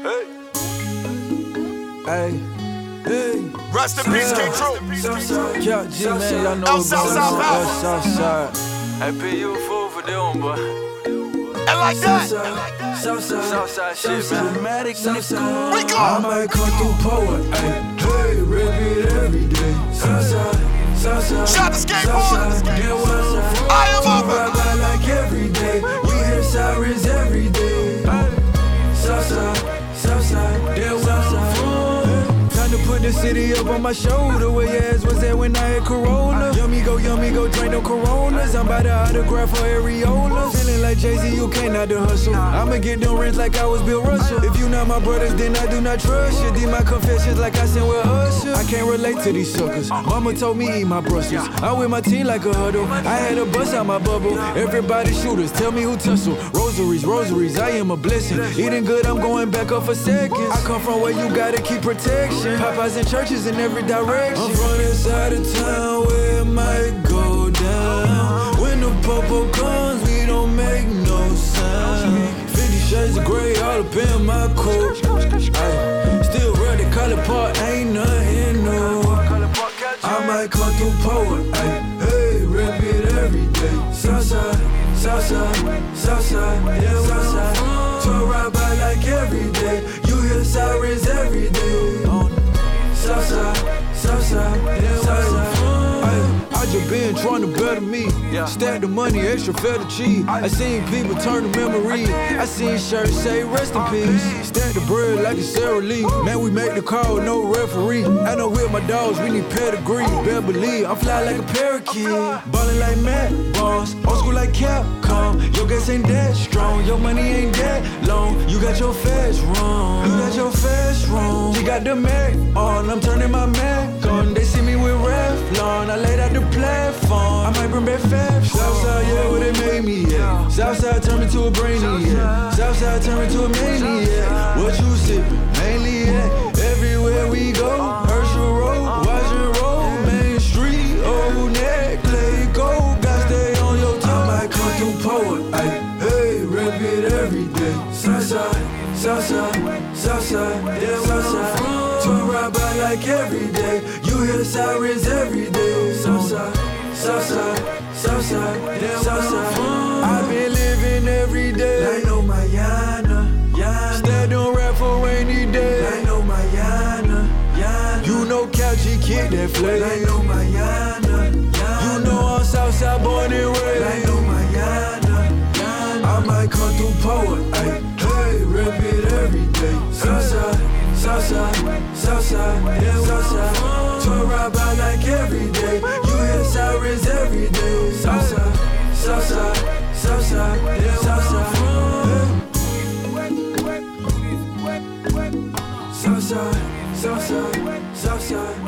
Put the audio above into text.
Hey. Hey. Rest in peace, King True. Yeah, G, man, y'all know about Southside. I pay you full for them, boy. And like that. Southside shit, man. Dramatic, We go. I might come through poet. Hey, repeat every day. Southside. Shout to skateboard. I am over. Like every day. We hear sirens every day. Southside. There was time to put the city up on my shoulder. Where your ass was at when I had Corona? Yummy go, drink no Coronas. I'm about to autograph for areolas. Feeling like Jay-Z, you can't not the hustle. I'ma get them rents like I was Bill Russell. If you not my brothers, then I do not trust you. Did my confessions like I sent with Usher. I can't relate to these suckers. Mama told me eat my Brussels. I'm with my team like a huddle. I had to bust out my bubble. Everybody shooters, tell me who tussle. Rosaries, I am a blessing. Eating good, I'm going back up for seconds. I come from where you gotta keep protection. Popeyes and churches in every direction. I'm from this side of town where it might go down. When the popo comes, we don't make no sound. 50 shades of gray all up in my coat. Still ready, College Park, ain't nothing new. I might come through poet. Hey, rip it every day. Southside, yeah, Southside. Tour ride by like every day. You hear sirens every day. Southside, I just been trying to better me. Stack the money, extra fed the cheese. I seen people turn to memories. I seen shirts say rest in peace. Stack the bread like it's Sarah Lee. Man, we make the call, no referee. I know with my dogs, we need pedigree. Better believe, I'm fly like a parakeet. Ballin' like Matt Barnes, old school like Capcom. Your gas ain't that strong, your money ain't that long. You got your fast wrong, She got the Mac on, I'm turning my Mac on. They see me with Revlon, I laid out the platform. I might bring back Fab. Southside, yeah, where they made me, yeah. Southside turn me to a brainy, yeah. Southside turn me to a maniac. What you sippin'? Mainly, yeah. Everywhere we go, Herschel Road, Washington Road, Main Street, Old Neck, Clay Gold. Got stay on your toe. I might come through poet. Hey, rip it every day. Southside, yeah, Southside. Tour ride by like every day. You hear sirens every day. Southside, yeah, Southside. I been living every day. Like no Mayana. Stay on rap for rainy day. Like no Mayana. You know Couchy kick that flag. Like no Mayana. You know I'm Southside born and raised. Like no Mayana. I might come through poet. Hey, rip it every day. Southside, yeah, Southside. Tour ride by like every day. You hear sirens every day. Southside, yeah, Southside. Southside.